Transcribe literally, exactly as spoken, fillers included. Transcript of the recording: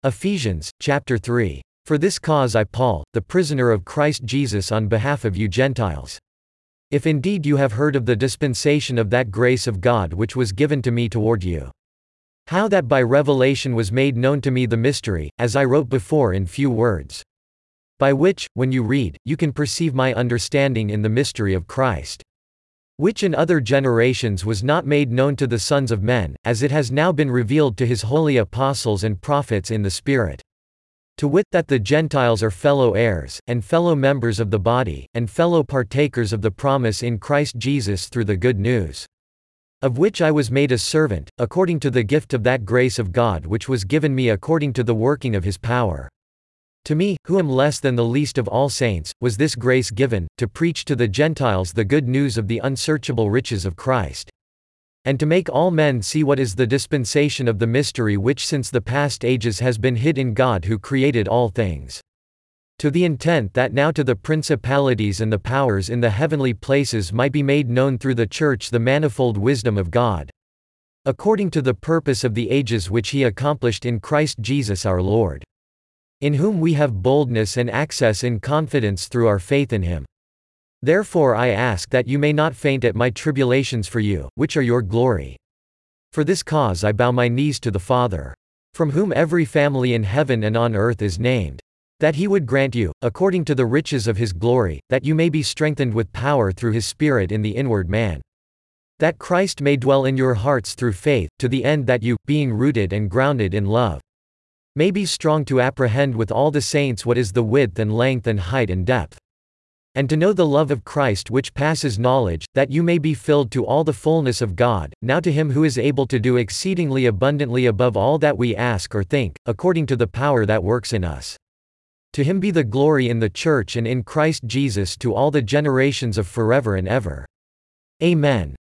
Ephesians, chapter three. For this cause I Paul, the prisoner of Christ Jesus on behalf of you Gentiles. If indeed you have heard of the dispensation of that grace of God which was given to me toward you. How that by revelation was made known to me the mystery, as I wrote before in few words. By which, when you read, you can perceive my understanding in the mystery of Christ. Which in other generations was not made known to the sons of men, as it has now been revealed to his holy apostles and prophets in the Spirit. To wit, that the Gentiles are fellow heirs, and fellow members of the body, and fellow partakers of the promise in Christ Jesus through the good news. Of which I was made a servant, according to the gift of that grace of God which was given me according to the working of his power. To me, who am less than the least of all saints, was this grace given, to preach to the Gentiles the good news of the unsearchable riches of Christ. And to make all men see what is the dispensation of the mystery which since the past ages has been hid in God who created all things. To the intent that now to the principalities and the powers in the heavenly places might be made known through the Church the manifold wisdom of God. According to the purpose of the ages which he accomplished in Christ Jesus our Lord. In whom we have boldness and access in confidence through our faith in him. Therefore I ask that you may not faint at my tribulations for you, which are your glory. For this cause I bow my knees to the Father, from whom every family in heaven and on earth is named, that he would grant you, according to the riches of his glory, that you may be strengthened with power through his Spirit in the inward man. That Christ may dwell in your hearts through faith, to the end that you, being rooted and grounded in love, may be strong to apprehend with all the saints what is the width and length and height and depth. And to know the love of Christ which passes knowledge, that you may be filled to all the fullness of God. Now to him who is able to do exceedingly abundantly above all that we ask or think, according to the power that works in us. To him be the glory in the Church and in Christ Jesus to all the generations of forever and ever. Amen.